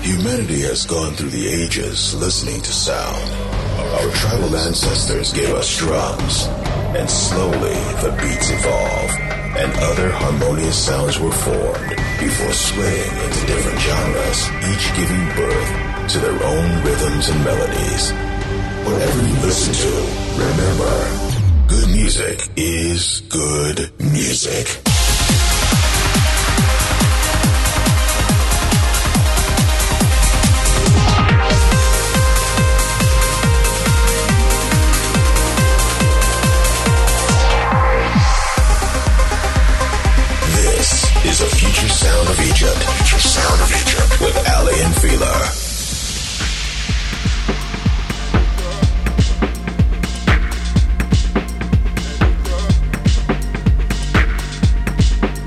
Humanity has gone through the ages listening to sound. Our tribal ancestors gave us drums, and slowly the beats evolved, and other harmonious sounds were formed before splitting into different genres, each giving birth to their own rhythms and melodies. Whatever you listen to, remember, good music is good music. Is a future sound of Egypt. Future sound of Egypt with Ali and Fila.